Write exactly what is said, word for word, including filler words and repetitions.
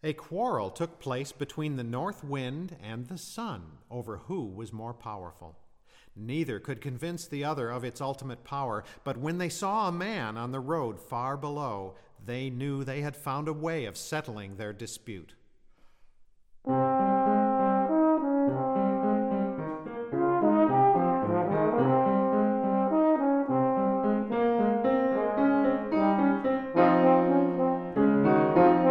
A quarrel took place between the north wind and the sun over who was more powerful. Neither could convince the other of its ultimate power, but when they saw a man on the road far below, they knew they had found a way of settling their dispute.